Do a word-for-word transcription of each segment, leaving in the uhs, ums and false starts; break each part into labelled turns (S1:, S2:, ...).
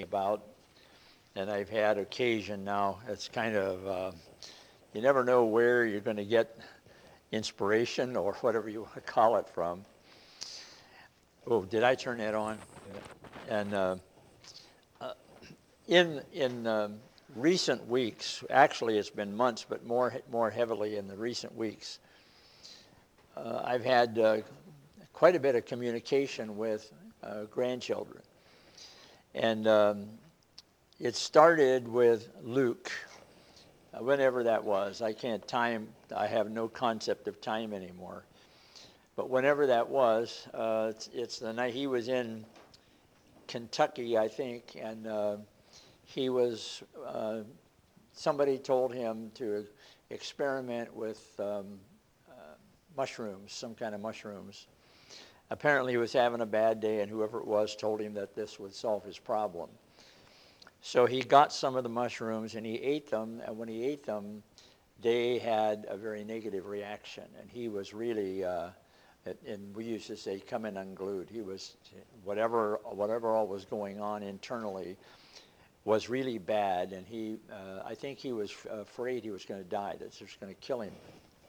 S1: about, and I've had occasion now. It's kind of, uh, you never know where you're going to get inspiration or whatever you want to call it from. Oh, did I turn that on? And uh, uh, in in um, recent weeks, actually it's been months, but more more heavily in the recent weeks, uh, I've had uh, quite a bit of communication with uh, grandchildren. And um, it started with Luke, uh, whenever that was. I can't time, I have no concept of time anymore. But whenever that was, uh, it's, it's the night he was in Kentucky, I think, and uh, he was, uh, somebody told him to experiment with um, uh, mushrooms, some kind of mushrooms. Apparently he was having a bad day, and whoever it was told him that this would solve his problem. So he got some of the mushrooms and he ate them, and when he ate them, they had a very negative reaction, and he was really, uh, and we used to say, coming unglued. He was, whatever whatever all was going on internally was really bad, and he, uh, I think he was afraid he was going to die, that it was going to kill him.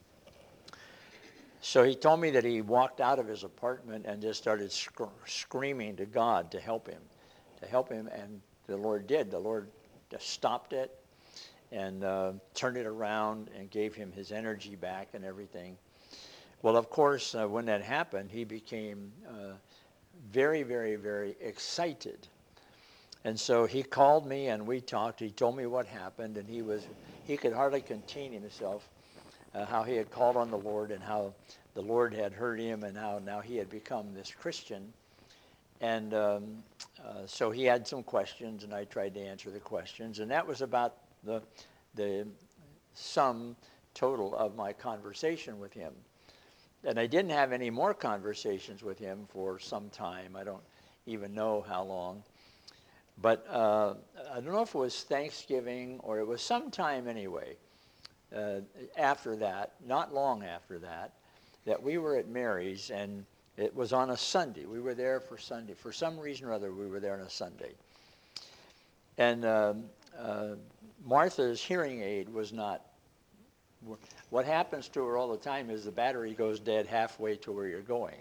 S1: So he told me that he walked out of his apartment and just started sc- screaming to God to help him, to help him, and the Lord did. The Lord just stopped it and uh, turned it around and gave him his energy back and everything. Well, of course, uh, when that happened, he became uh, very, very, very excited. And so he called me and we talked. He told me what happened, and he was he could hardly contain himself, uh, how he had called on the Lord and how the Lord had heard him and how now he had become this Christian. And um, uh, so he had some questions, and I tried to answer the questions. And that was about the the sum total of my conversation with him. And I didn't have any more conversations with him for some time. I don't even know how long. But uh, I don't know if it was Thanksgiving or it was sometime anyway, uh, after that, not long after that, that we were at Mary's, and it was on a Sunday. We were there for Sunday. For some reason or other, we were there on a Sunday. And um, uh, Martha's hearing aid was not, what happens to her all the time is the battery goes dead halfway to where you're going.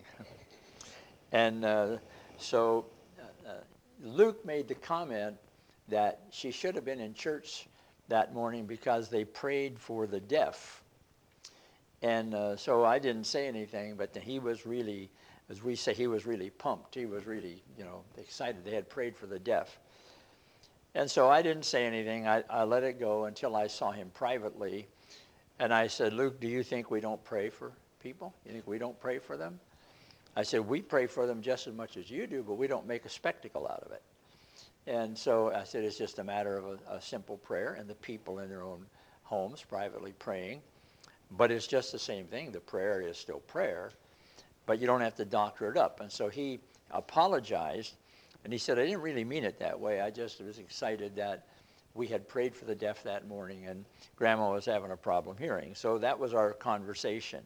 S1: And uh, so uh, Luke made the comment that she should have been in church that morning because they prayed for the deaf. And uh, so I didn't say anything, but he was really, as we say, he was really pumped. He was really, you know, excited. They had prayed for the deaf. And so I didn't say anything. I, I let it go until I saw him privately. And I said, Luke, do you think we don't pray for people? You think we don't pray for them? I said, we pray for them just as much as you do, but we don't make a spectacle out of it. And so I said, it's just a matter of a, a simple prayer and the people in their own homes privately praying. But it's just the same thing. The prayer is still prayer, but you don't have to doctor it up. And so he apologized, and he said, I didn't really mean it that way. I just was excited that we had prayed for the deaf that morning, and Grandma was having a problem hearing. So that was our conversation.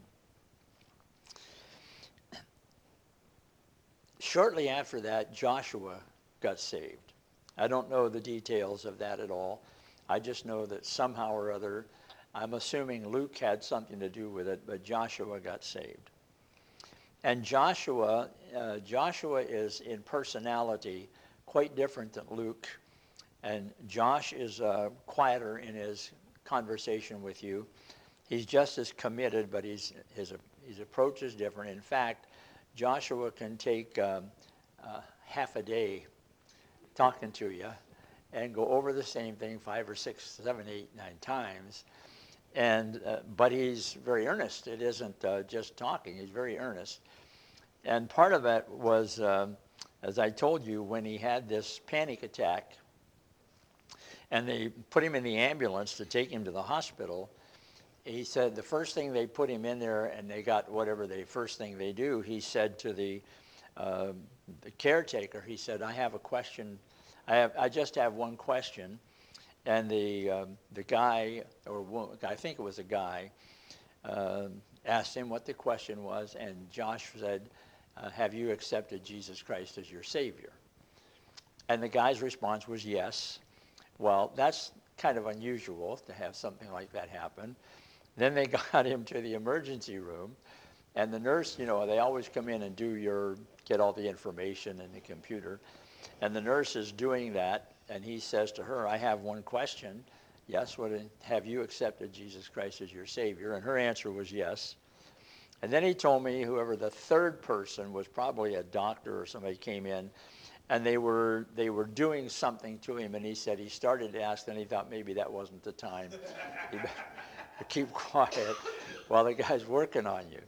S1: Shortly after that, Joshua got saved. I don't know the details of that at all. I just know that somehow or other, I'm assuming Luke had something to do with it, but Joshua got saved. And Joshua, uh, Joshua is in personality quite different than Luke. And Josh is uh, quieter in his conversation with you. He's just as committed, but he's, his, his approach is different. In fact, Joshua can take um, uh, half a day talking to you and go over the same thing five or six, seven, eight, nine times. And uh, but he's very earnest. It isn't uh, just talking. He's very earnest. And part of it was, um, as I told you, when he had this panic attack, and they put him in the ambulance to take him to the hospital. He said the first thing they put him in there, and they got whatever the first thing they do, he said to the, uh, the caretaker, he said, I have a question. I, have, I just have one question. And the, um, the guy, or I think it was a guy, uh, asked him what the question was, and Josh said, uh, have you accepted Jesus Christ as your Savior? And the guy's response was yes. Well, that's kind of unusual to have something like that happen. Then they got him to the emergency room, and the nurse, you know, they always come in and do your, get all the information in the computer. And the nurse is doing that, and he says to her, I have one question. Yes, what, have you accepted Jesus Christ as your Savior? And her answer was yes. And then he told me whoever the third person was, probably a doctor or somebody, came in, and they were they were doing something to him, and he said he started to ask, and he thought maybe that wasn't the time. He better keep quiet while the guy's working on you.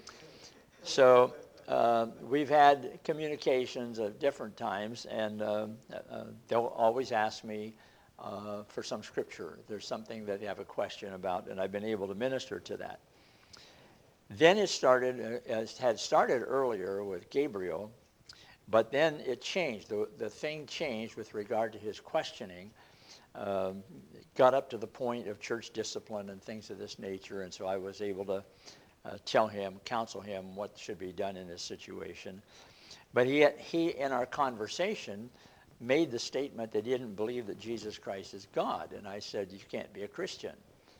S1: So uh, we've had communications at different times, and uh, uh, they'll always ask me uh, for some scripture. There's something that they have a question about, and I've been able to minister to that. Then it started, uh, it had started earlier with Gabriel, but then it changed. The, the thing changed with regard to his questioning. Um, got up to the point of church discipline and things of this nature, and so I was able to uh, tell him, counsel him what should be done in this situation. But he, he, in our conversation, made the statement that he didn't believe that Jesus Christ is God. And I said, you can't be a Christian.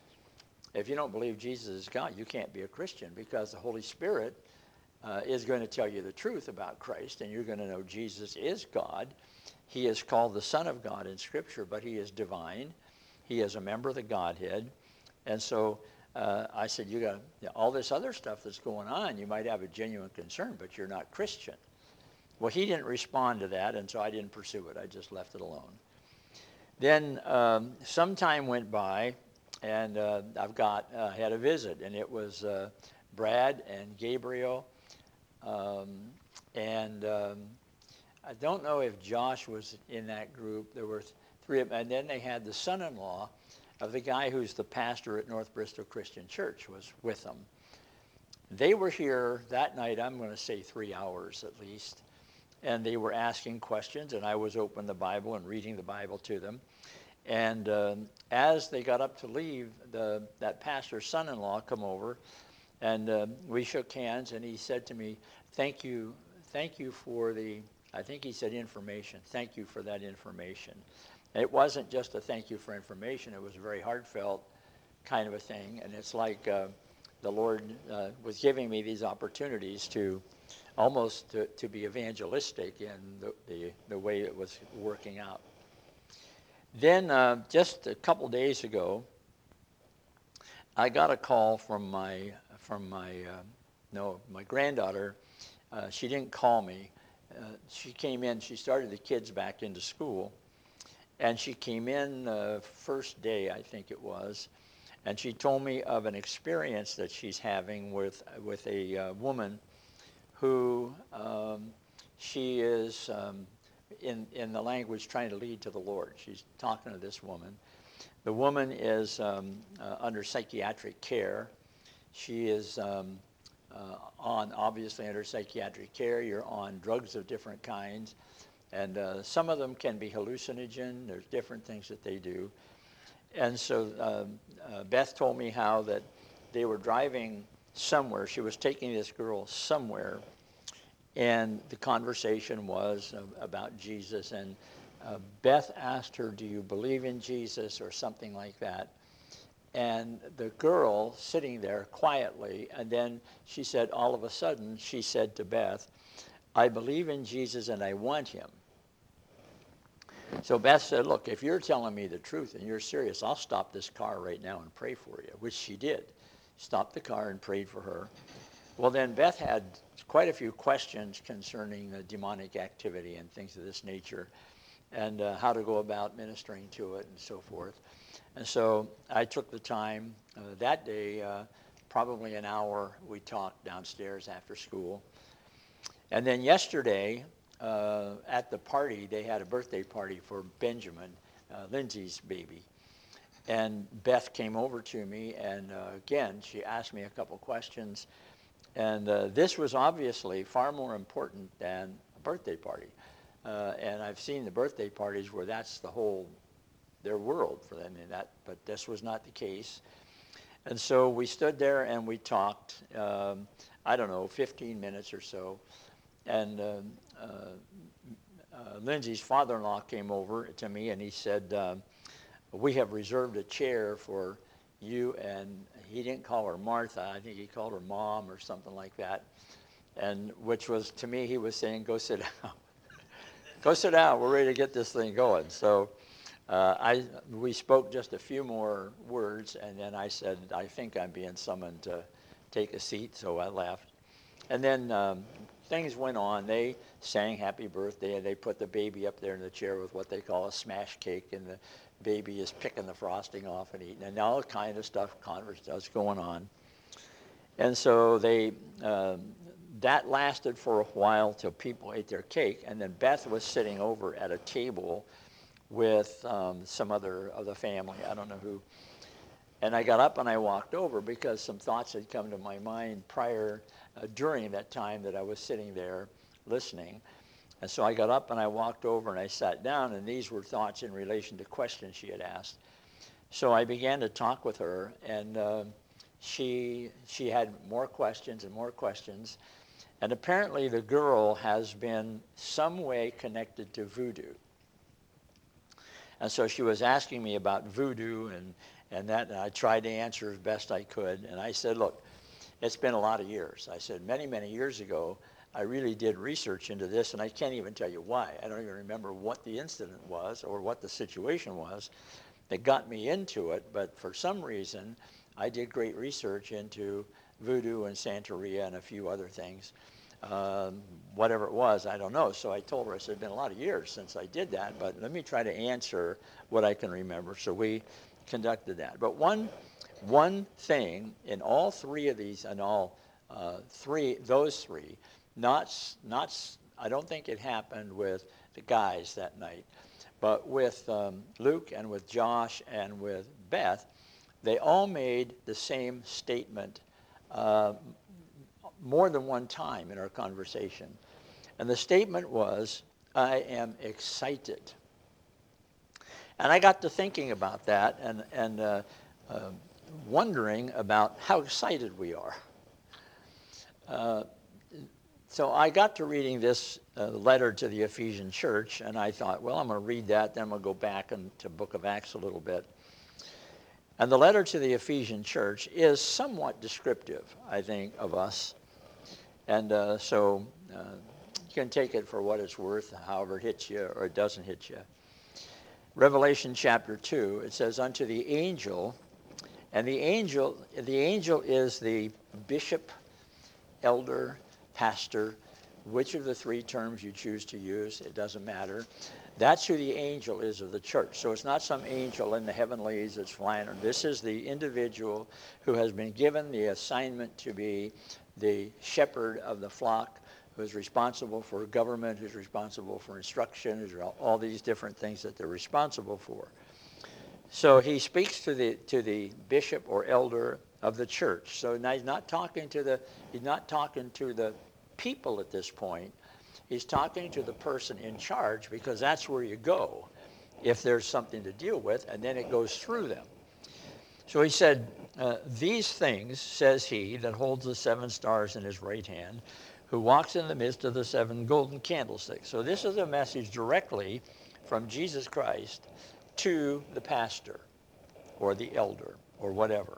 S1: If you don't believe Jesus is God, you can't be a Christian, because the Holy Spirit uh, is going to tell you the truth about Christ, and you're going to know Jesus is God. He is called the Son of God in Scripture, but he is divine. He is a member of the Godhead. And so uh, I said, you got you know, all this other stuff that's going on, you might have a genuine concern, but you're not Christian. Well, he didn't respond to that, and so I didn't pursue it. I just left it alone. Then um, some time went by, and uh, I've got uh, had a visit, and it was uh, Brad and Gabriel, um, and um, I don't know if Josh was in that group. There were three of them, and then they had the son-in-law of the guy who's the pastor at North Bristol Christian Church was with them. They were here that night, I'm going to say three hours at least, and they were asking questions, and I was opening the Bible and reading the Bible to them. And um, as they got up to leave, the, that pastor's son-in-law come over, and uh, we shook hands, and he said to me, thank you, thank you for the, I think he said information, thank you for that information. It wasn't just a thank you for information, it was a very heartfelt kind of a thing, and it's like uh, the Lord uh, was giving me these opportunities to almost to, to be evangelistic in the, the, the way it was working out. Then uh, just a couple days ago, I got a call from my from my uh, no my granddaughter. Uh, she didn't call me. Uh, she came in. She started the kids back into school, and she came in uh, first day, I think it was, and she told me of an experience that she's having with with a uh, woman who um, she is. Um, In, in the language trying to lead to the Lord. She's talking to this woman. The woman is um, uh, under psychiatric care. She is um, uh, on, obviously under psychiatric care. You're on drugs of different kinds. And uh, some of them can be hallucinogen. There's different things that they do. And so um, uh, Beth told me how that they were driving somewhere. She was taking this girl somewhere. And the conversation was about Jesus, and uh, Beth asked her, do you believe in Jesus, or something like that? And the girl sitting there quietly, and then she said, all of a sudden, she said to Beth, I believe in Jesus and I want him. So Beth said, look, if you're telling me the truth and you're serious, I'll stop this car right now and pray for you, which she did. Stopped the car and prayed for her. Well, then Beth had quite a few questions concerning the demonic activity and things of this nature, and uh, how to go about ministering to it and so forth. And so I took the time uh, that day, uh, probably an hour, we talked downstairs after school. And then yesterday uh, at the party, they had a birthday party for Benjamin, uh, Lindsay's baby. And Beth came over to me, and uh, again, she asked me a couple questions. And uh, this was obviously far more important than a birthday party. Uh, and I've seen the birthday parties where that's the whole, their world for them. And that, but this was not the case. And so we stood there and we talked, um, I don't know, fifteen minutes or so. And um, uh, uh, Lindsay's father-in-law came over to me and he said, uh, we have reserved a chair for you, and he didn't call her Martha. I think he called her Mom or something like that. And which was, to me, he was saying, go sit down. Go sit down. We're ready to get this thing going. So uh, I, we spoke just a few more words, and then I said, I think I'm being summoned to take a seat, so I left. And then um, things went on. They sang happy birthday, and they put the baby up there in the chair with what they call a smash cake, and the baby is picking the frosting off and eating, and all kind of stuff, conversations going on. And so they, um, that lasted for a while till people ate their cake, and then Beth was sitting over at a table with um, some other of the family, I don't know who. And I got up and I walked over because some thoughts had come to my mind prior, uh, during that time that I was sitting there listening. And so I got up and I walked over and I sat down, and these were thoughts in relation to questions she had asked. So I began to talk with her, and uh, she she had more questions and more questions. And apparently the girl has been some way connected to voodoo. And so she was asking me about voodoo and, and that, and I tried to answer as best I could. And I said, look, it's been a lot of years. I said, many, many years ago, I really did research into this, and I can't even tell you why. I don't even remember what the incident was or what the situation was that got me into it, but for some reason, I did great research into voodoo and Santeria and a few other things. Um, whatever it was, I don't know. So I told her, I said, it's been a lot of years since I did that, but let me try to answer what I can remember. So we conducted that. But one, one thing in all three of these, and all uh, three, those three, not, not, I don't think it happened with the guys that night, but with um, Luke and with Josh and with Beth, they all made the same statement uh, more than one time in our conversation. And the statement was, I am excited. And I got to thinking about that and, and uh, uh, wondering about how excited we are. Uh, so I got to reading this uh, letter to the Ephesian church, and I thought, well, I'm going to read that, then we'll go back into Book of Acts a little bit. And the letter to the Ephesian church is somewhat descriptive, I think, of us. And uh, so uh, you can take it for what it's worth, however it hits you or it doesn't hit you. Revelation chapter two, it says, unto the angel, and the angel, the angel is the bishop, elder, pastor, which of the three terms you choose to use, it doesn't matter. That's who the angel is of the church. So it's not some angel in the heavenlies that's flying. This is the individual who has been given the assignment to be the shepherd of the flock, who is responsible for government, who's responsible for instruction, who's all these different things that they're responsible for. So he speaks to the to the bishop or elder of the church. So now he's not talking to the he's not talking to the people at this point. He's talking to the person in charge, because that's where you go if there's something to deal with, and then it goes through them. So he said, uh, these things, says he, that holds the seven stars in his right hand, who walks in the midst of the seven golden candlesticks. So this is a message directly from Jesus Christ to the pastor or the elder or whatever.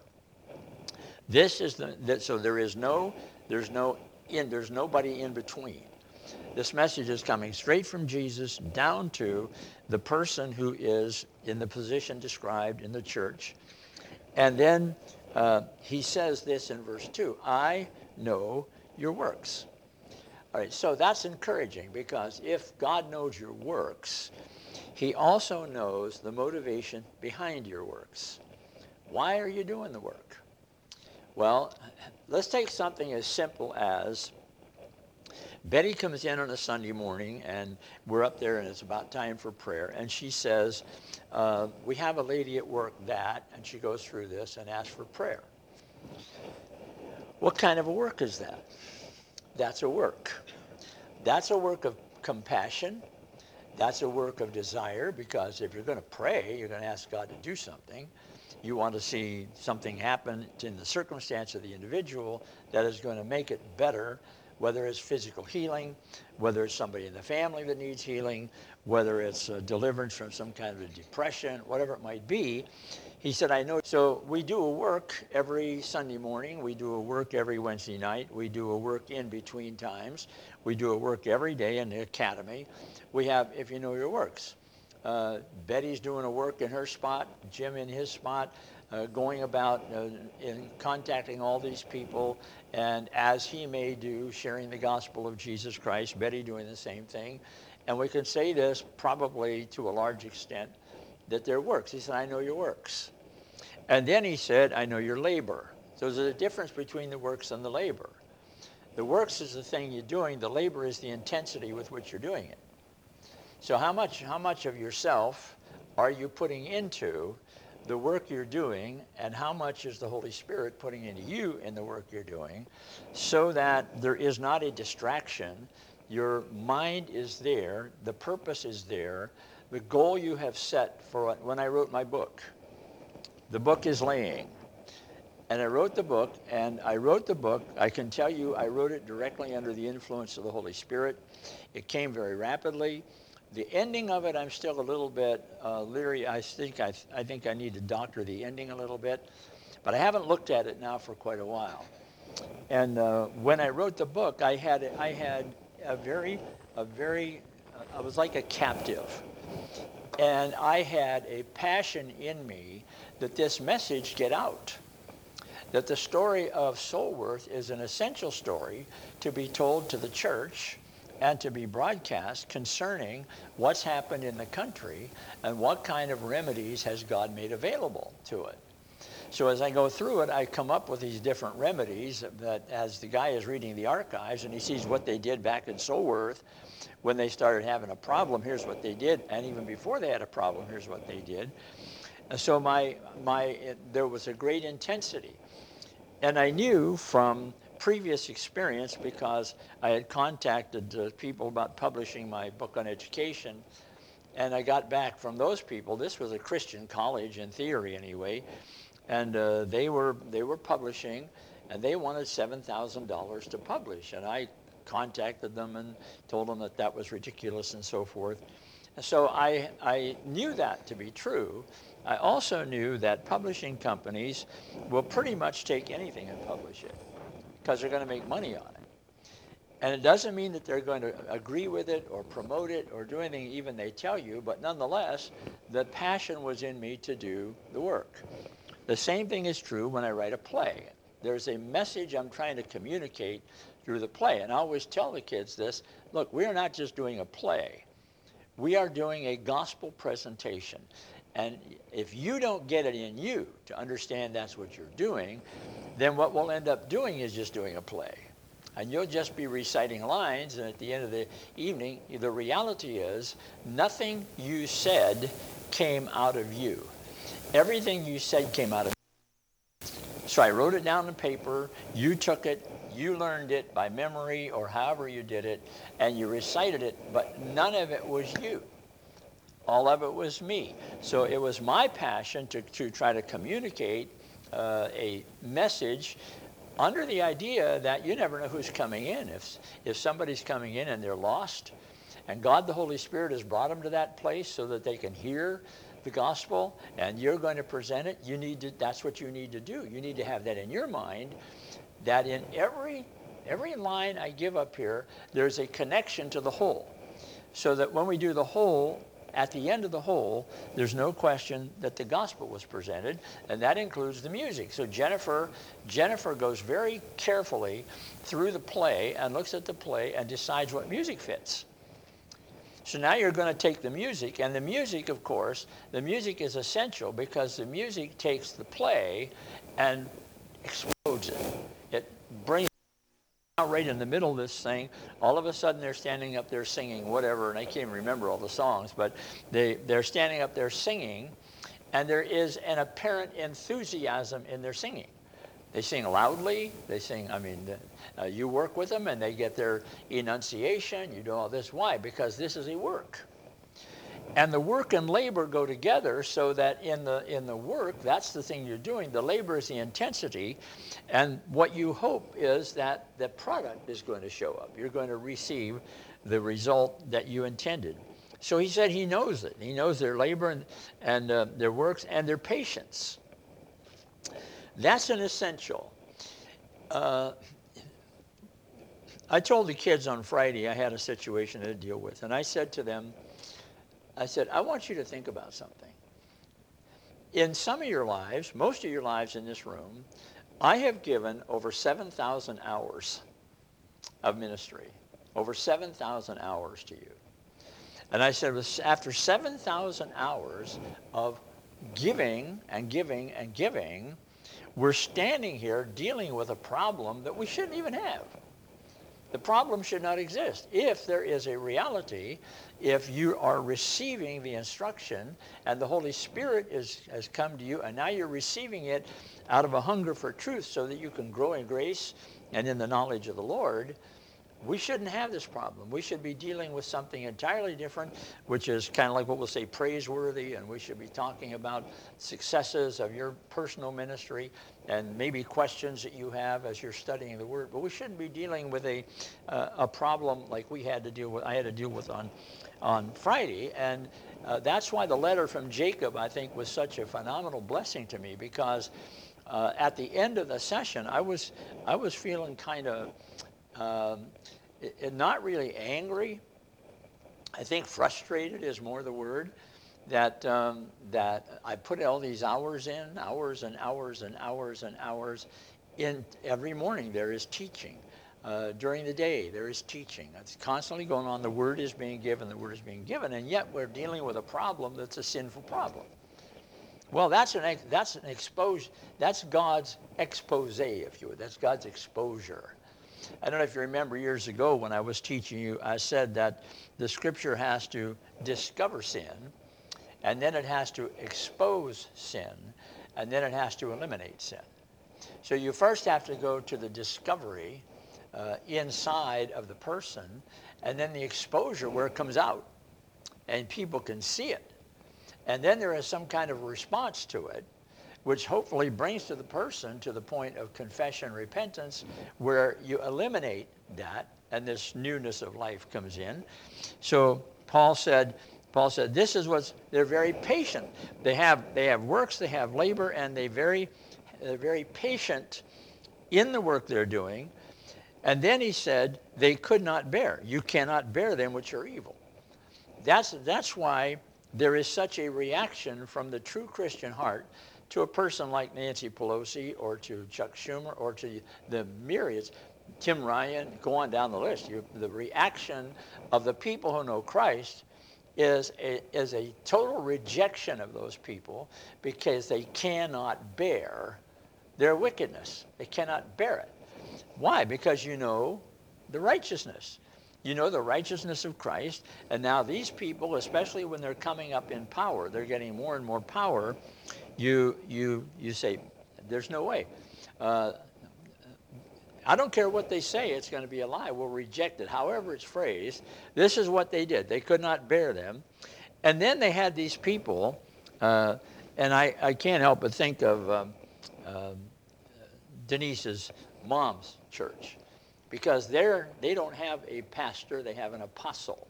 S1: This is the, that, so there is no, there's no, in, there's nobody in between. This message is coming straight from Jesus down to the person who is in the position described in the church. And then uh, he says this in verse two, I know your works. All right, so that's encouraging, because if God knows your works, he also knows the motivation behind your works. Why are you doing the work? Well, let's take something as simple as Betty comes in on a Sunday morning, and we're up there, and it's about time for prayer. And she says, uh, we have a lady at work that, and she goes through this and asks for prayer. What kind of a work is that? That's a work. That's a work of compassion. That's a work of desire, because if you're going to pray, you're going to ask God to do something. You want to see something happen in the circumstance of the individual that is going to make it better whether it's physical healing, whether it's somebody in the family that needs healing, whether it's uh, deliverance from some kind of a depression, whatever it might be. He said, I know. So we do a work every Sunday morning. We do a work every Wednesday night. We do a work in between times. We do a work every day in the academy. We have, if you know your works. Uh, Betty's doing a work in her spot, Jim in his spot, uh, going about uh, in contacting all these people, and as he may do, sharing the gospel of Jesus Christ, Betty doing the same thing. And we can say this probably to a large extent, that their works. He said, I know your works. And then he said, I know your labor. So there's a difference between the works and the labor. The works is the thing you're doing. The labor is the intensity with which you're doing it. So how much, how much of yourself are you putting into the work you're doing, and how much is the Holy Spirit putting into you in the work you're doing, so that there is not a distraction. Your mind is there. The purpose is there. The goal you have set for it. When I wrote my book, the book is laying. And I wrote the book, and I wrote the book. I can tell you I wrote it directly under the influence of the Holy Spirit. It came very rapidly. The ending of it, I'm still a little bit uh, leery. I think I, I think I need to doctor the ending a little bit. But I haven't looked at it now for quite a while. And uh, when I wrote the book, I had, I had a very, a very, uh, I was like a captive. And I had a passion in me that this message get out. That the story of soul worth is an essential story to be told to the church and to be broadcast concerning what's happened in the country and what kind of remedies has God made available to it. So as I go through it, I come up with these different remedies that as the guy is reading the archives and he sees what they did back in soul worth, when they started having a problem, here's what they did. And even before they had a problem, here's what they did. And so my, my, it, there was a great intensity. And I knew from previous experience, because I had contacted uh, people about publishing my book on education, and I got back from those people. This was a Christian college, in theory anyway, and uh, they were they were publishing, and they wanted seven thousand dollars to publish. And I contacted them and told them that that was ridiculous and so forth. And so I, I knew that to be true. I also knew that publishing companies will pretty much take anything and publish it because they're going to make money on it. And it doesn't mean that they're going to agree with it or promote it or do anything even they tell you, but nonetheless, the passion was in me to do the work. The same thing is true when I write a play. There's a message I'm trying to communicate through the play. And I always tell the kids this, look, we're not just doing a play. We are doing a gospel presentation. And if you don't get it in you to understand that's what you're doing, then what we'll end up doing is just doing a play. And you'll just be reciting lines, and at the end of the evening, the reality is nothing you said came out of you. Everything you said came out of you. So I wrote it down on paper, you took it, you learned it by memory or however you did it, and you recited it, but none of it was you. All of it was me. So it was my passion to, to try to communicate uh, a message under the idea that you never know who's coming in. If, if somebody's coming in and they're lost, and God the Holy Spirit has brought them to that place so that they can hear the gospel, and you're going to present it, you need to, that's what you need to do. You need to have that in your mind, that in every, every line I give up here, there's a connection to the whole. So that when we do the whole, at the end of the whole, there's no question that the gospel was presented, and that includes the music. So Jennifer, Jennifer goes very carefully through the play and looks at the play and decides what music fits. So now you're going to take the music, and the music, of course, the music is essential because the music takes the play and explodes it. It brings right in the middle of this thing, all of a sudden they're standing up there singing whatever, and I can't even remember all the songs, but they, they're standing up there singing, and there is an apparent enthusiasm in their singing. They sing loudly, they sing, I mean, uh, you work with them and they get their enunciation, you do all this. Why? Because this is a work. And the work and labor go together, so that in the in the work, that's the thing you're doing. The labor is the intensity, and what you hope is that the product is going to show up. You're going to receive the result that you intended. So he said he knows it. He knows their labor and, and uh, their works and their patience. That's an essential. Uh, I told the kids on Friday I had a situation to deal with, and I said to them, I said, I want you to think about something. In some of your lives, most of your lives in this room, I have given over seven thousand hours of ministry, over seven thousand hours to you. And I said, after seven thousand hours of giving and giving and giving, we're standing here dealing with a problem that we shouldn't even have. The problem should not exist. If there is a reality, if you are receiving the instruction and the Holy Spirit is, has come to you, and now you're receiving it out of a hunger for truth so that you can grow in grace and in the knowledge of the Lord, we shouldn't have this problem. We should be dealing with something entirely different, which is kind of like what we'll say praiseworthy, and we should be talking about successes of your personal ministry and maybe questions that you have as you're studying the Word. But we shouldn't be dealing with a uh, a problem like we had to deal with. I had to deal with on on Friday, and uh, that's why the letter from Jacob, I think, was such a phenomenal blessing to me, because uh, at the end of the session, I was I was feeling kind of. Um, it, it not really angry. I think frustrated is more the word. That um, that I put all these hours in, hours and hours and hours and hours. In every morning there is teaching. Uh, during the day there is teaching. It's constantly going on. The word is being given. The word is being given, and yet we're dealing with a problem that's a sinful problem. Well, that's an that's an expose. That's God's expose, if you would. That's God's exposure. I don't know if you remember years ago when I was teaching you, I said that the Scripture has to discover sin, and then it has to expose sin, and then it has to eliminate sin. So you first have to go to the discovery uh, inside of the person, and then the exposure where it comes out, and people can see it. And then there is some kind of response to it, which hopefully brings to the person to the point of confession and repentance, where you eliminate that and this newness of life comes in. So Paul said, Paul said, this is what's, they're very patient. They have they have works, they have labor, and they very they're very patient in the work they're doing. And then he said, they could not bear. You cannot bear them which are evil. That's that's why there is such a reaction from the true Christian heart to a person like Nancy Pelosi or to Chuck Schumer or to the myriads, Tim Ryan, go on down the list. You, the reaction of the people who know Christ is a, is a total rejection of those people, because they cannot bear their wickedness. They cannot bear it. Why? Because you know the righteousness. You know the righteousness of Christ, and now these people, especially when they're coming up in power, they're getting more and more power. You you you say, there's no way. Uh, I don't care what they say, it's going to be a lie. We'll reject it. However it's phrased, this is what they did. They could not bear them. And then they had these people, uh, and I, I can't help but think of um, uh, Denise's mom's church, because they're, they don't have a pastor, they have an apostle.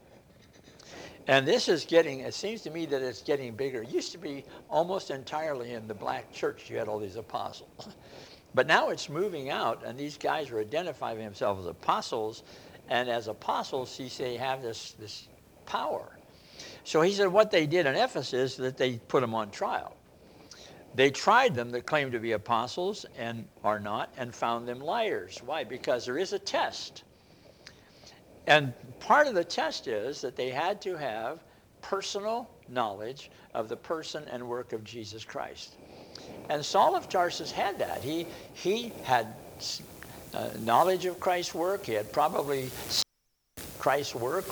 S1: And this is getting, it seems to me that it's getting bigger. It used to be almost entirely in the black church you had all these apostles. But now it's moving out, and these guys are identifying themselves as apostles, and as apostles, he say, have this, this power. So he said what they did in Ephesus, that they put them on trial. They tried them that claimed to be apostles and are not, and found them liars. Why? Because there is a test. And part of the test is that they had to have personal knowledge of the person and work of Jesus Christ. And Saul of Tarsus had that. He, he had uh, knowledge of Christ's work. He had probably seen Christ's work.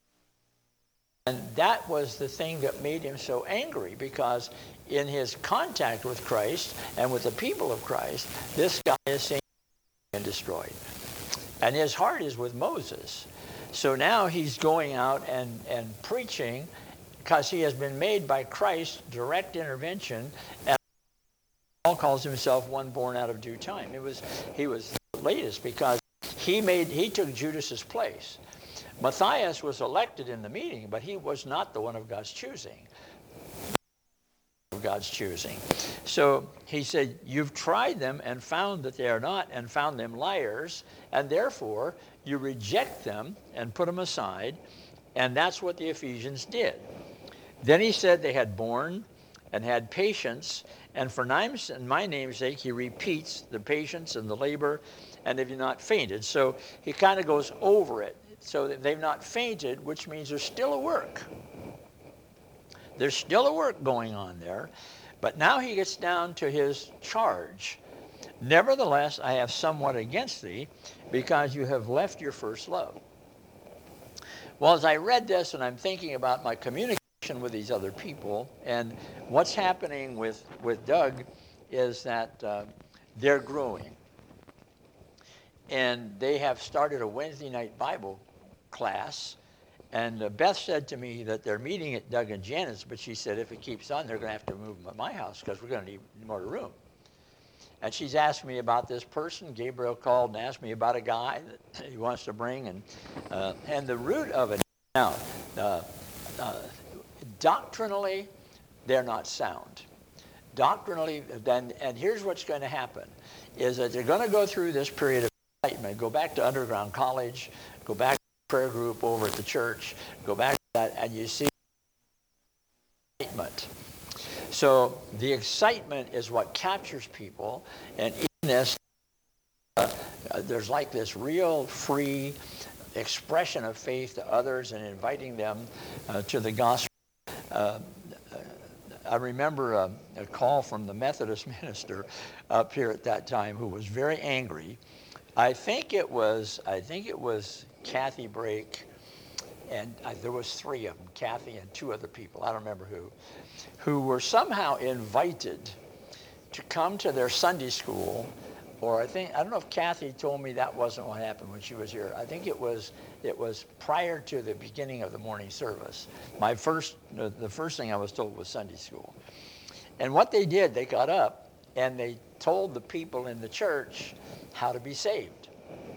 S1: And that was the thing that made him so angry, because in his contact with Christ and with the people of Christ, this guy is saying and destroyed. And his heart is with Moses. So now he's going out and, and preaching because he has been made by Christ's direct intervention, and Paul calls himself one born out of due time. It was, he was the latest because he made, he took Judas's place. Matthias was elected in the meeting, but he was not the one of God's choosing. Of God's choosing. So he said, you've tried them and found that they are not, and found them liars, and therefore you reject them and put them aside, and that's what the Ephesians did. Then he said they had borne and had patience, and for my name's sake he repeats the patience and the labor, and have you not fainted. So he kind of goes over it. So that they've not fainted, which means there's still a work. There's still a work going on there. But now he gets down to his charge. Nevertheless, I have somewhat against thee, because you have left your first love. Well, as I read this and I'm thinking about my communication with these other people, and what's happening with, with Doug is that uh, they're growing. And they have started a Wednesday night Bible class, and uh, Beth said to me that they're meeting at Doug and Janet's, but she said if it keeps on, they're going to have to move them at my house because we're going to need more room. And she's asked me about this person. Gabriel called and asked me about a guy that he wants to bring, and uh, and the root of it now, uh, uh, doctrinally, they're not sound. Doctrinally, then, and here's what's going to happen, is that they're going to go through this period of excitement, go back to underground college, go back prayer group over at the church, go back to that, and you see excitement. So the excitement is what captures people, and in this, uh, there's like this real free expression of faith to others and inviting them uh, to the gospel. Uh, I remember a, a call from the Methodist minister up here at that time who was very angry. I think it was, I think it was Kathy Brake, and I, there was three of them, Kathy and two other people, I don't remember who, who were somehow invited to come to their Sunday school, or I think, I don't know if Kathy told me that wasn't what happened when she was here. I think it was, it was prior to the beginning of the morning service. My first, the, the first thing I was told was Sunday school. And what they did, they got up and they told the people in the church how to be saved.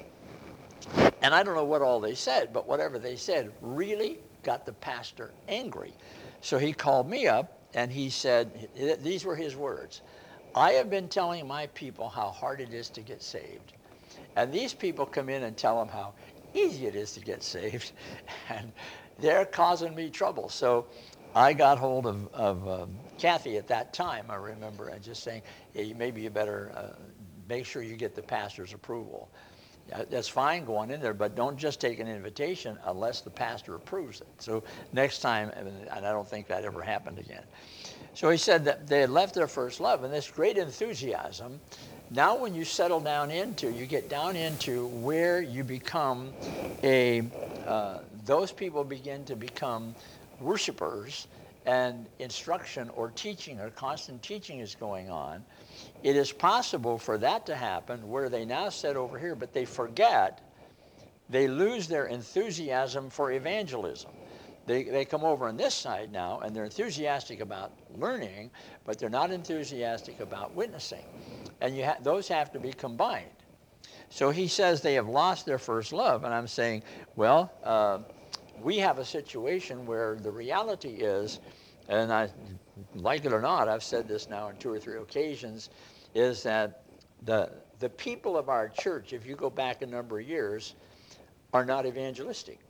S1: And I don't know what all they said, but whatever they said really got the pastor angry. So he called me up and he said, these were his words, I have been telling my people how hard it is to get saved. And these people come in and tell them how easy it is to get saved. And they're causing me trouble. So I got hold of, of um, Kathy at that time, I remember, and just saying, hey, maybe you better uh, make sure you get the pastor's approval. That's fine, go on in there, but don't just take an invitation unless the pastor approves it. So next time, and I don't think that ever happened again. So he said that they had left their first love, and this great enthusiasm, now when you settle down into, you get down into where you become a, uh, those people begin to become worshipers, and instruction or teaching or constant teaching is going on. It is possible for that to happen where they now sit over here, but they forget, they lose their enthusiasm for evangelism. They, they come over on this side now, and they're enthusiastic about learning, but they're not enthusiastic about witnessing. And you ha- those have to be combined. So he says they have lost their first love, and I'm saying, well, uh, we have a situation where the reality is, and I, like it or not, I've said this now on two or three occasions, is that the, the people of our church, if you go back a number of years, are not evangelistic.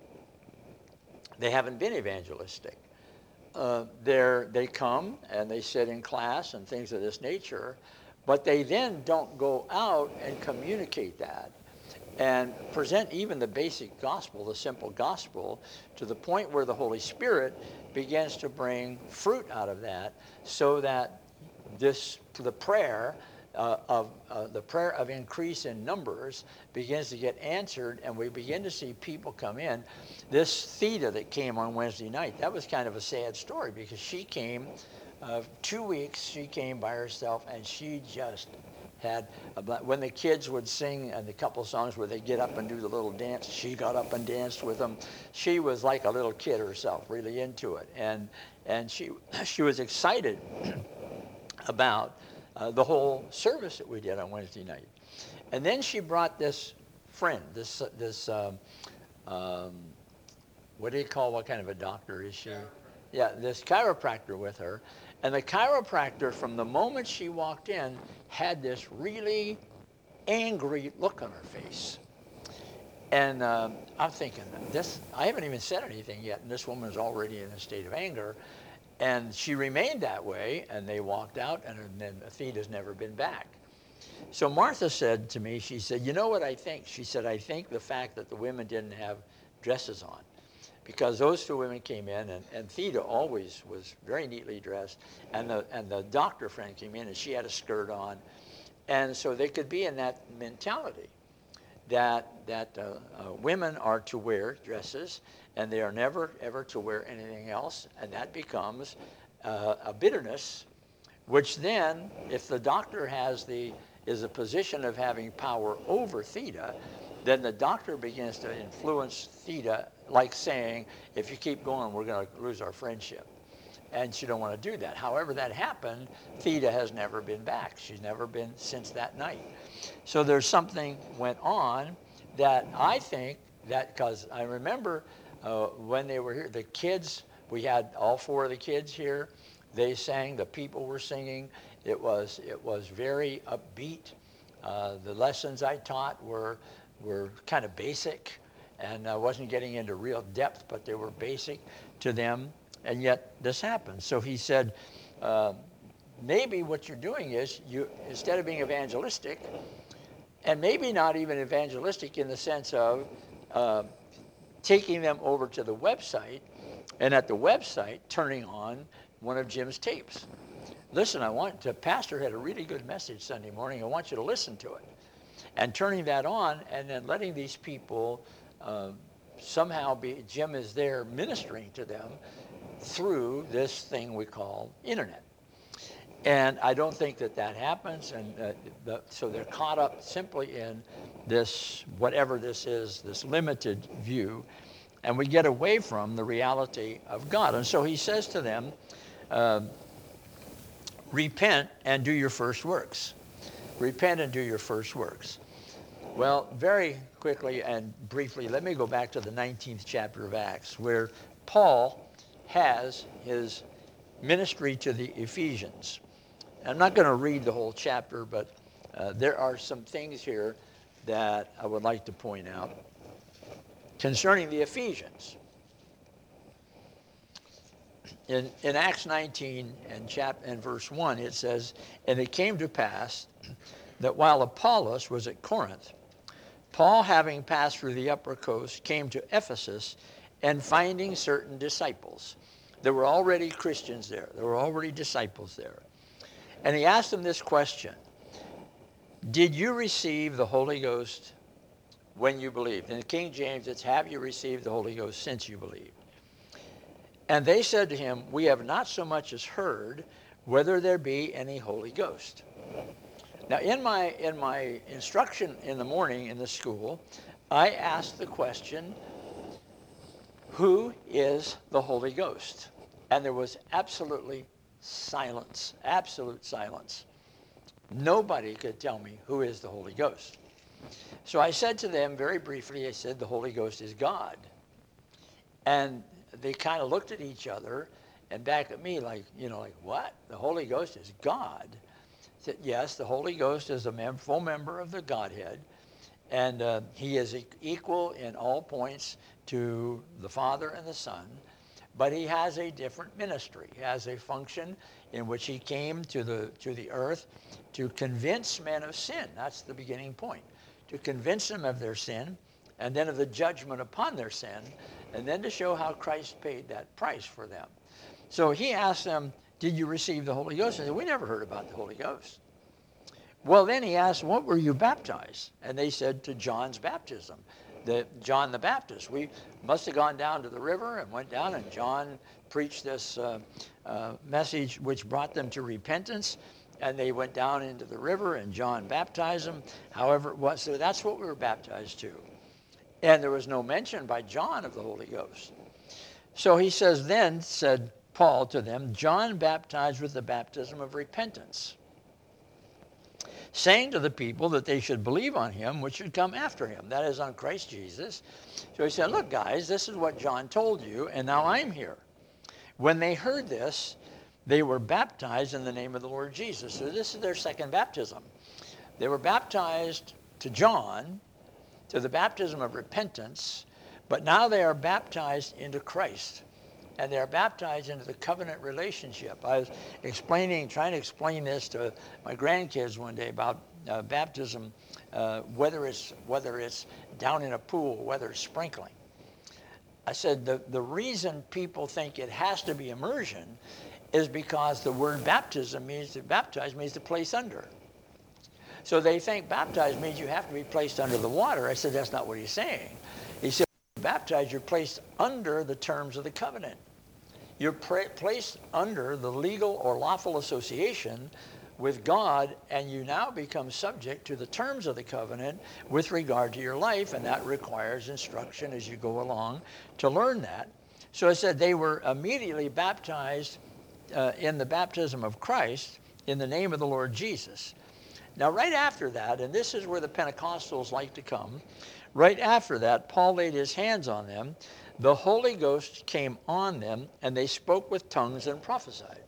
S1: They haven't been evangelistic. Uh, they're, they come and they sit in class and things of this nature, but they then don't go out and communicate that and present even the basic gospel, the simple gospel, to the point where the Holy Spirit begins to bring fruit out of that, so that this, the prayer uh, of uh, the prayer of increase in numbers begins to get answered, and we begin to see people come in. This Theta that came on Wednesday night, that was kind of a sad story, because she came uh, two weeks, she came by herself, and she just had, about, when the kids would sing and a couple songs where they get up and do the little dance, she got up and danced with them. She was like a little kid herself, really into it. And, and she, she was excited about uh, the whole service that we did on Wednesday night. And then she brought this friend, this, this um, um, what do you call, what kind of a doctor is she? Yeah, this chiropractor with her. And the chiropractor, from the moment she walked in, had this really angry look on her face. And uh, I'm thinking, this, I haven't even said anything yet, and this woman is already in a state of anger. And she remained that way, and they walked out, and then Theda's never been back. So Martha said to me, she said, you know what I think? She said, I think the fact that the women didn't have dresses on. Because those two women came in, and, and Theda always was very neatly dressed, and the, and the doctor friend came in, and she had a skirt on. And so they could be in that mentality that, that uh, uh, women are to wear dresses, and they are never, ever to wear anything else, and that becomes uh, a bitterness, which then, if the doctor has the, is a position of having power over Theda, then the doctor begins to influence Theda, like saying, if you keep going, we're going to lose our friendship. And she don't want to do that. However that happened, Theda has never been back. She's never been since that night. So there's something went on that I think that, because I remember uh, when they were here, the kids, we had all four of the kids here. They sang, the people were singing. It was, it was very upbeat. Uh, the lessons I taught were were kind of basic, and I wasn't getting into real depth, but they were basic to them, and yet this happened. So he said, uh, maybe what you're doing is, you instead of being evangelistic, and maybe not even evangelistic in the sense of uh, taking them over to the website, and at the website turning on one of Jim's tapes. Listen, I want, the pastor had a really good message Sunday morning, I want you to listen to it. And turning that on, and then letting these people uh, somehow be, Jim is there ministering to them through this thing we call internet. And I don't think that that happens, and uh, the, so they're caught up simply in this, whatever this is, this limited view, and we get away from the reality of God. And so he says to them, uh, repent and do your first works. Repent and do your first works. Well, very quickly and briefly, let me go back to the nineteenth chapter of Acts, where Paul has his ministry to the Ephesians. I'm not going to read the whole chapter, but uh, there are some things here that I would like to point out concerning the Ephesians. In, in Acts nineteen and, chap, and verse one, it says, and it came to pass that while Apollos was at Corinth, Paul, having passed through the upper coast, came to Ephesus, and finding certain disciples. There were already Christians there. There were already disciples there. And he asked them this question, did you receive the Holy Ghost when you believed? In the King James, it's, have you received the Holy Ghost since you believed? And they said to him, we have not so much as heard whether there be any Holy Ghost. Now, in my, in my instruction in the morning in the school, I asked the question, who is the Holy Ghost? And there was absolutely silence, absolute silence. Nobody could tell me who is the Holy Ghost. So I said to them very briefly, I said, the Holy Ghost is God. And they kind of looked at each other and back at me like, you know, like, what? The Holy Ghost is God? I said, yes, the Holy Ghost is a mem- full member of the Godhead, and uh, he is e- equal in all points to the Father and the Son, but he has a different ministry. He has a function in which he came to the, to the earth to convince men of sin. That's the beginning point. To convince them of their sin, and then of the judgment upon their sin, and then to show how Christ paid that price for them. So he asked them, did you receive the Holy Ghost? And they said, we never heard about the Holy Ghost. Well, then he asked, what were you baptized? And they said, to John's baptism, the, John the Baptist. We must have gone down to the river and went down, and John preached this uh, uh, message which brought them to repentance. and they went down into the river, and John baptized them. However it was, so that's what we were baptized to. And there was no mention by John of the Holy Ghost. So he says, then said Paul to them, John baptized with the baptism of repentance, saying to the people that they should believe on him which should come after him, that is, on Christ Jesus. So he said, look, guys, this is what John told you, and now I'm here. When they heard this, they were baptized in the name of the Lord Jesus. So this is their second baptism. They were baptized to John, to the baptism of repentance, but now they are baptized into Christ. And they are baptized into the covenant relationship. I was explaining, trying to explain this to my grandkids one day about uh, baptism, uh, whether it's whether it's down in a pool, whether it's sprinkling. I said the, the reason people think it has to be immersion is because the word baptism means to baptize means to place under. So they think baptized means you have to be placed under the water. I said that's not what he's saying. He said baptized, you're placed under the terms of the covenant. You're pra- placed under the legal or lawful association with God, and you now become subject to the terms of the covenant with regard to your life, and that requires instruction as you go along to learn that. So I said they were immediately baptized uh, in the baptism of Christ in the name of the Lord Jesus. Now right after that, and this is where the Pentecostals like to come, right after that, Paul laid his hands on them. The Holy Ghost came on them, and they spoke with tongues and prophesied.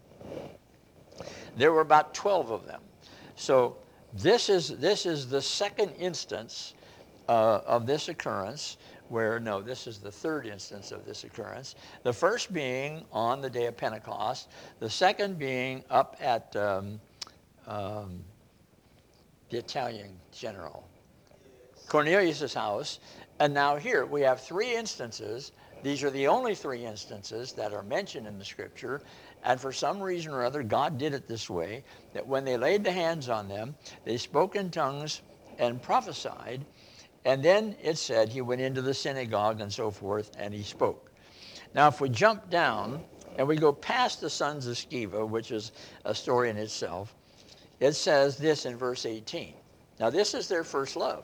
S1: There were about twelve of them. So this is this is the second instance uh, of this occurrence, where, no, this is the third instance of this occurrence. The first being on the day of Pentecost. The second being up at um, um, the Italian general, Cornelius' house. And now here we have three instances. These are the only three instances that are mentioned in the scripture. And for some reason or other, God did it this way, that when they laid the hands on them, they spoke in tongues and prophesied. And then it said he went into the synagogue and so forth, and he spoke. Now, if we jump down and we go past the sons of Sceva, which is a story in itself, it says this in verse eighteen. Now, this is their first love.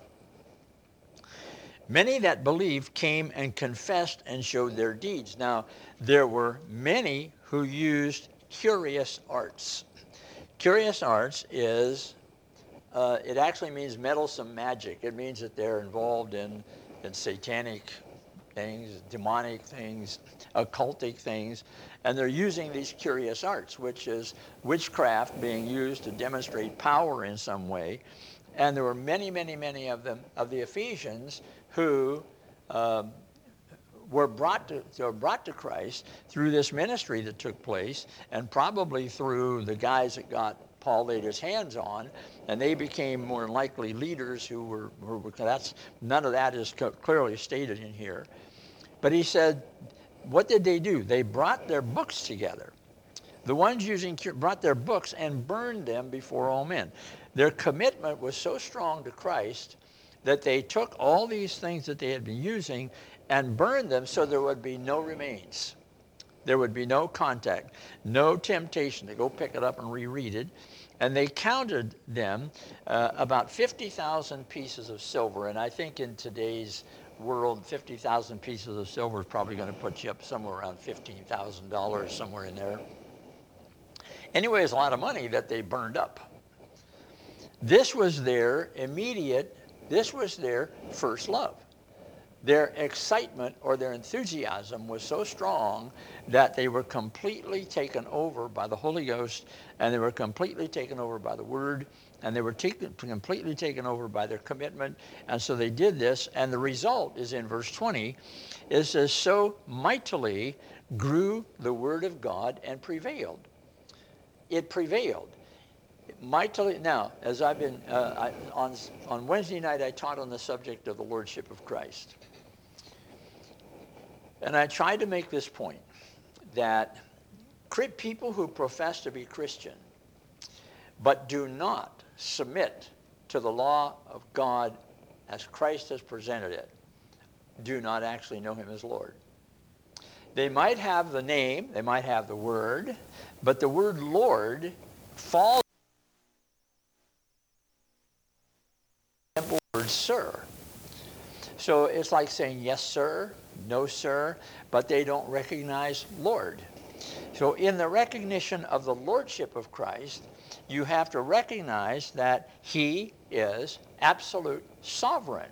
S1: Many that believed came and confessed and showed their deeds. Now, there were many who used curious arts. Curious arts is, uh, it actually means meddlesome magic. It means that they're involved in, in satanic things, demonic things, occultic things, and they're using these curious arts, which is witchcraft being used to demonstrate power in some way. And there were many, many, many of them, of the Ephesians, who um, were brought to, were brought to Christ through this ministry that took place, and probably through the guys that got Paul laid his hands on, and they became more likely leaders who were, who were that's, none of that is clearly stated in here. But he said, what did they do? They brought their books together. The ones using brought their books and burned them before all men. Their commitment was so strong to Christ that they took all these things that they had been using and burned them so there would be no remains. There would be no contact, no temptation to go pick it up and reread it. And they counted them uh, about fifty thousand pieces of silver. And I think in today's world, fifty thousand pieces of silver is probably going to put you up somewhere around fifteen thousand dollars, somewhere in there. Anyway, it's a lot of money that they burned up. This was their immediate, this was their first love. Their excitement or their enthusiasm was so strong that they were completely taken over by the Holy Ghost, and they were completely taken over by the Word, and they were taken, completely taken over by their commitment. And so they did this, and the result is in verse twenty. It says, so mightily grew the Word of God and prevailed. It prevailed. Mightily. Now, as I've been, uh, I, on, on Wednesday night, I taught on the subject of the Lordship of Christ. And I tried to make this point, that people who profess to be Christian, but do not submit to the law of God as Christ has presented it, do not actually know him as Lord. They might have the name, they might have the word, but the word Lord falls sir. So it's like saying yes, sir, no, sir, but they don't recognize Lord. So in the recognition of the lordship of Christ, you have to recognize that he is absolute sovereign.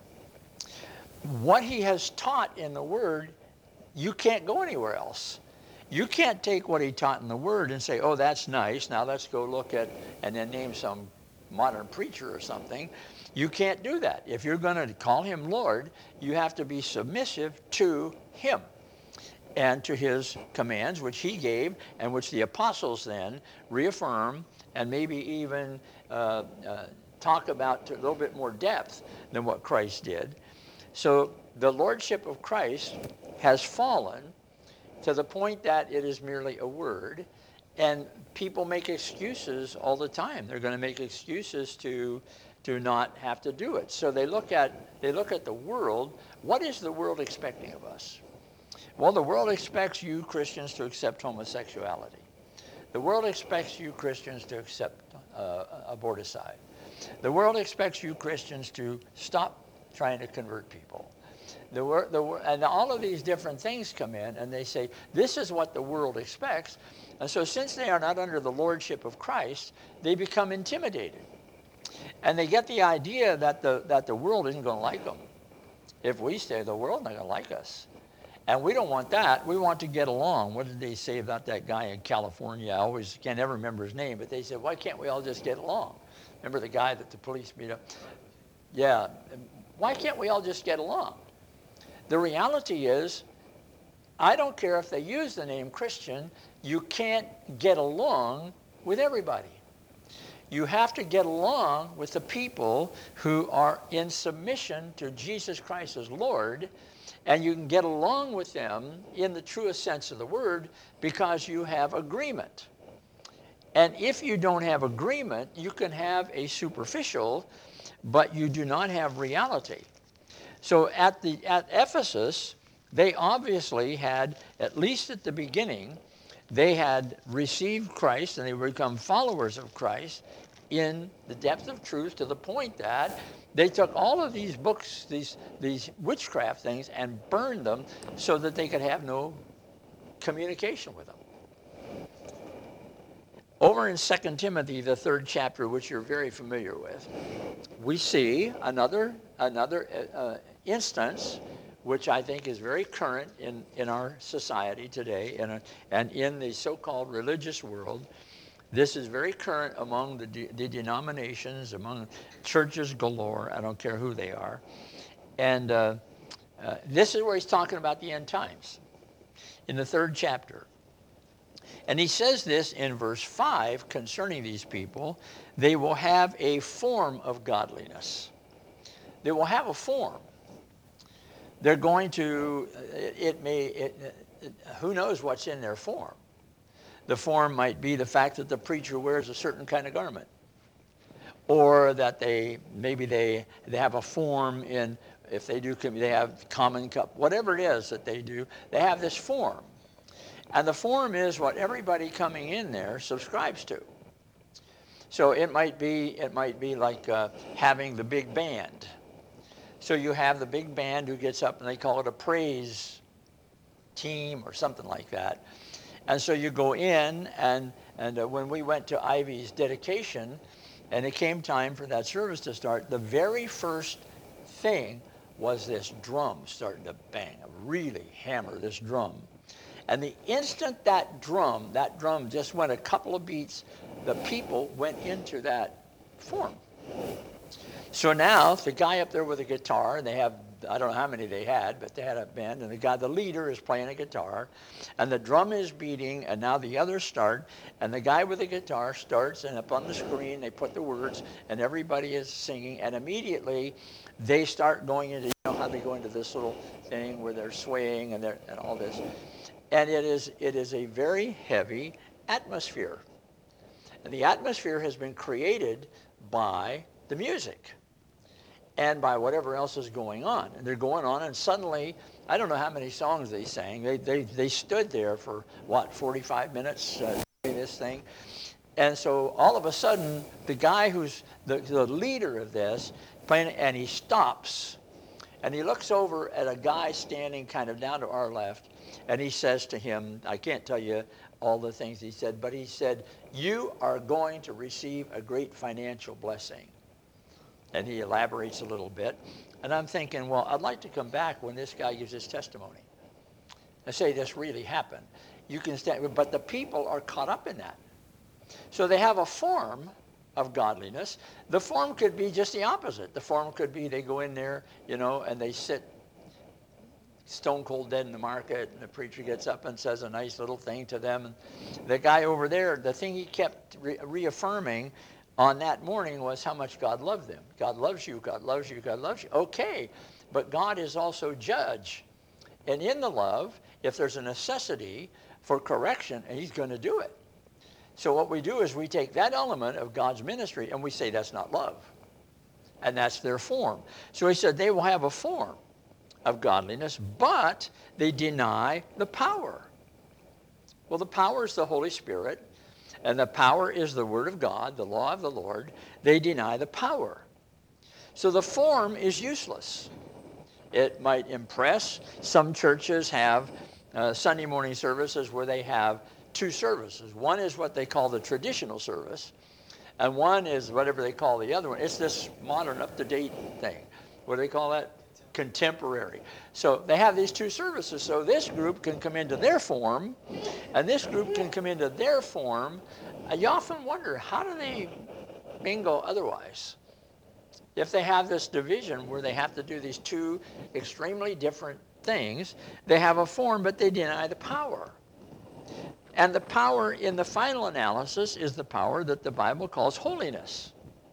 S1: What he has taught in the Word, you can't go anywhere else. You can't take what he taught in the Word and say, oh, that's nice, now let's go look at, and then name some modern preacher or something. You can't do that. If you're going to call him Lord, you have to be submissive to him and to his commands, which he gave and which the apostles then reaffirm and maybe even uh, uh, talk about to a little bit more depth than what Christ did. So the lordship of Christ has fallen to the point that it is merely a word, and people make excuses all the time. They're going to make excuses to to not have to do it. So they look at they look at the world. What is the world expecting of us? Well, the world expects you Christians to accept homosexuality. The world expects you Christians to accept uh, aborticide. The world expects you Christians to stop trying to convert people. The, the, and all of these different things come in, and they say, this is what the world expects. And so since they are not under the lordship of Christ, they become intimidated. And they get the idea that the, that the world isn't going to like them. If we stay, the world is not going to like us. And we don't want that. We want to get along. What did they say about that guy in California? I always can't ever remember his name, but they said, why can't we all just get along? Remember the guy that the police beat up? Yeah. Why can't we all just get along? The reality is, I don't care if they use the name Christian, you can't get along with everybody. You have to get along with the people who are in submission to Jesus Christ as Lord, and you can get along with them in the truest sense of the word because you have agreement. And if you don't have agreement, you can have a superficial, but you do not have reality. So at the at Ephesus, they obviously had, at least at the beginning, they had received Christ and they would become followers of Christ in the depth of truth, to the point that they took all of these books, these, these witchcraft things, and burned them so that they could have no communication with them. Over in Second Timothy, the third chapter, which you're very familiar with, we see another, another uh, instance which I think is very current in, in our society today and, and in the so-called religious world. This is very current among the, de the denominations, among churches galore. I don't care who they are. And uh, uh, this is where he's talking about the end times in the third chapter. And he says this in verse five concerning these people. They will have a form of godliness. They will have a form. They're going to, it, it may, it, it, who knows what's in their form. The form might be the fact that the preacher wears a certain kind of garment. Or that they, maybe they, they have a form in, if they do, they have common cup, whatever it is that they do, they have this form. And the form is what everybody coming in there subscribes to. So it might be, it might be like uh, having the big band. So you have the big band who gets up and they call it a praise team or something like that. And so you go in, and, and uh, when we went to Ivy's dedication, and it came time for that service to start, the very first thing was this drum starting to bang, really hammer this drum. And the instant that drum, that drum just went a couple of beats, the people went into that form. So now the guy up there with a guitar, and they have, I don't know how many they had, but they had a band, and the guy, the leader, is playing a guitar, and the drum is beating, and now the others start, and the guy with the guitar starts, and up on the screen they put the words, and everybody is singing, and immediately they start going into, you know how they go into this little thing where they're swaying and they're and all this, and it is it is a very heavy atmosphere, and the atmosphere has been created by the music and by whatever else is going on. And they're going on, and suddenly, I don't know how many songs they sang. They, they, they stood there for, what, forty-five minutes uh, doing this thing. And so all of a sudden, the guy who's the, the leader of this playing, and he stops, and he looks over at a guy standing kind of down to our left, and he says to him, I can't tell you all the things he said, but he said, you are going to receive a great financial blessing. And he elaborates a little bit. And I'm thinking, well, I'd like to come back when this guy gives his testimony and say this really happened. You can stand, but the people are caught up in that. So they have a form of godliness. The form could be just the opposite. The form could be they go in there, you know, and they sit stone cold dead in the market, and the preacher gets up and says a nice little thing to them. And the guy over there, the thing he kept re- reaffirming on that morning was how much God loved them. God loves you, God loves you, God loves you. Okay, but God is also judge. And in the love, if there's a necessity for correction, and he's going to do it. So what we do is we take that element of God's ministry and we say that's not love. And that's their form. So he said they will have a form of godliness, but they deny the power. Well, the power is the Holy Spirit, and the power is the Word of God, the law of the Lord. They deny the power. So the form is useless. It might impress. Some churches have uh, Sunday morning services where they have two services. One is what they call the traditional service, and one is whatever they call the other one. It's this modern, up-to-date thing. What do they call that? Contemporary. So they have these two services. So this group can come into their form, and this group can come into their form. Uh, you often wonder, how do they bingo otherwise? If they have this division where they have to do these two extremely different things, they have a form, but they deny the power. And the power in the final analysis is the power that the Bible calls holiness.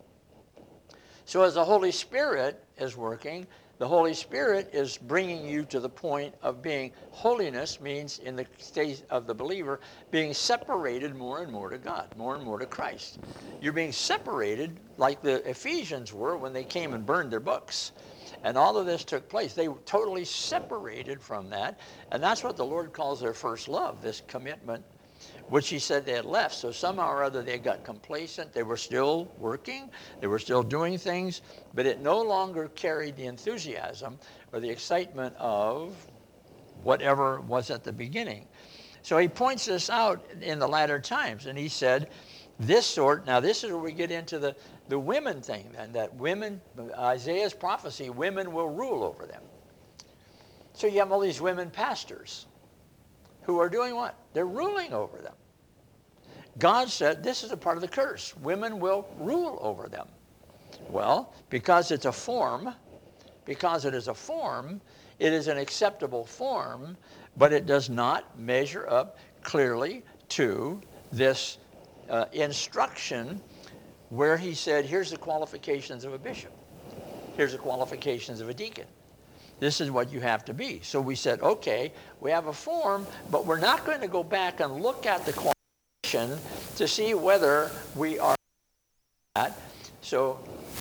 S1: So as the Holy Spirit is working, the Holy Spirit is bringing you to the point of being, holiness means in the state of the believer, being separated more and more to God, more and more to Christ. You're being separated like the Ephesians were when they came and burned their books. And all of this took place. They were totally separated from that. And that's what the Lord calls their first love, this commitment, which he said they had left. So somehow or other they got complacent. They were still working. They were still doing things. But it no longer carried the enthusiasm or the excitement of whatever was at the beginning. So he points this out in the latter times. And he said, this sort, now this is where we get into the, the women thing. And that women, Isaiah's prophecy, women will rule over them. So you have all these women pastors who are doing what? They're ruling over them. God said this is a part of the curse. Women will rule over them. Well, because it's a form, because it is a form, it is an acceptable form, but it does not measure up clearly to this uh, instruction where he said, here's the qualifications of a bishop. Here's the qualifications of a deacon. This is what you have to be. So we said, okay, we have a form, but we're not going to go back and look at the qualification to see whether we are that. So,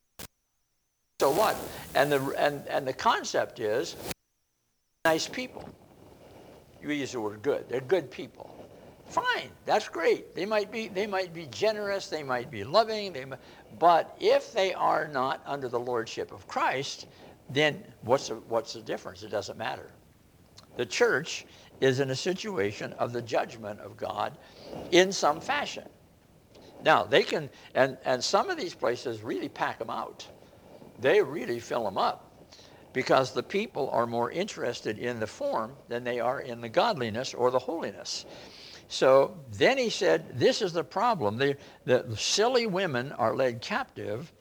S1: so what? And the and and the concept is nice people. You use the word good. They're good people. Fine, that's great. They might be they might be generous. They might be loving. They might, but if they are not under the lordship of Christ, then what's the, what's the difference? It doesn't matter. The church is in a situation of the judgment of God in some fashion. Now, they can, and, and some of these places really pack them out. They really fill them up because the people are more interested in the form than they are in the godliness or the holiness. So then he said, this is the problem. The, the silly women are led captive,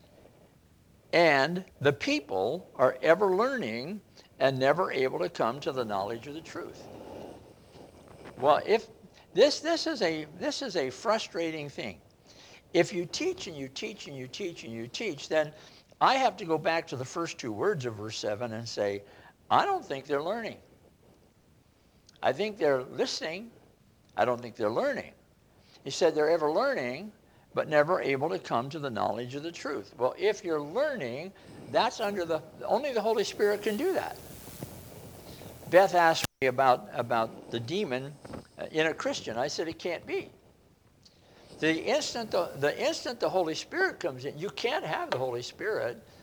S1: and the people are ever learning and never able to come to the knowledge of the truth. Well, if this this is a this is a frustrating thing. If you teach and you teach and you teach and you teach, then I have to go back to the first two words of verse seven and say, I don't think they're learning. I think they're listening. I don't think they're learning. He said they're ever learning, but never able to come to the knowledge of the truth. Well, if you're learning, that's under the, only the Holy Spirit can do that. Beth asked me about, about the demon in a Christian. I said it can't be. The instant the, the instant the Holy Spirit comes in, you can't have the Holy Spirit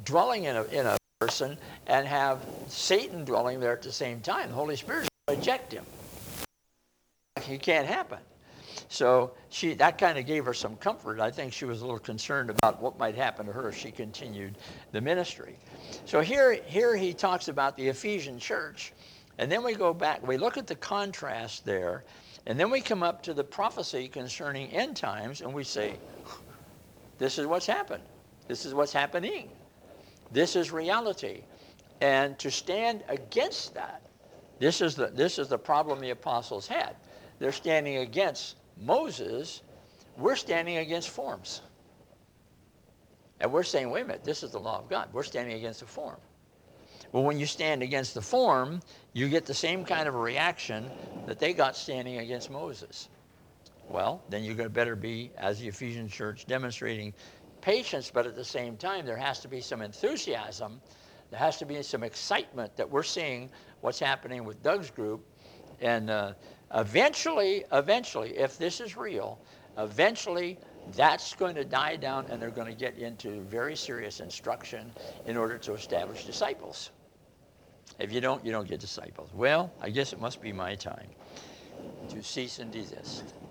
S1: dwelling in a, in a person and have Satan dwelling there at the same time. The Holy Spirit will eject him. It can't happen. So she that kind of gave her some comfort. I think she was a little concerned about what might happen to her if she continued the ministry. So here, here he talks about the Ephesian church, and then we go back. We look at the contrast there, and then we come up to the prophecy concerning end times, and we say, this is what's happened. This is what's happening. This is reality. And to stand against that, this is the, this is the problem the apostles had. They're standing against Moses. We're standing against forms. And we're saying, wait a minute, this is the law of God. We're standing against the form. Well, when you stand against the form, you get the same kind of a reaction that they got standing against Moses. Well, then you're going to better be, as the Ephesian church, demonstrating patience, but at the same time, there has to be some enthusiasm. There has to be some excitement that we're seeing what's happening with Doug's group. And uh, eventually, eventually, if this is real, eventually that's going to die down and they're going to get into very serious instruction in order to establish disciples. If you don't, you don't get disciples. Well, I guess it must be my time to cease and desist.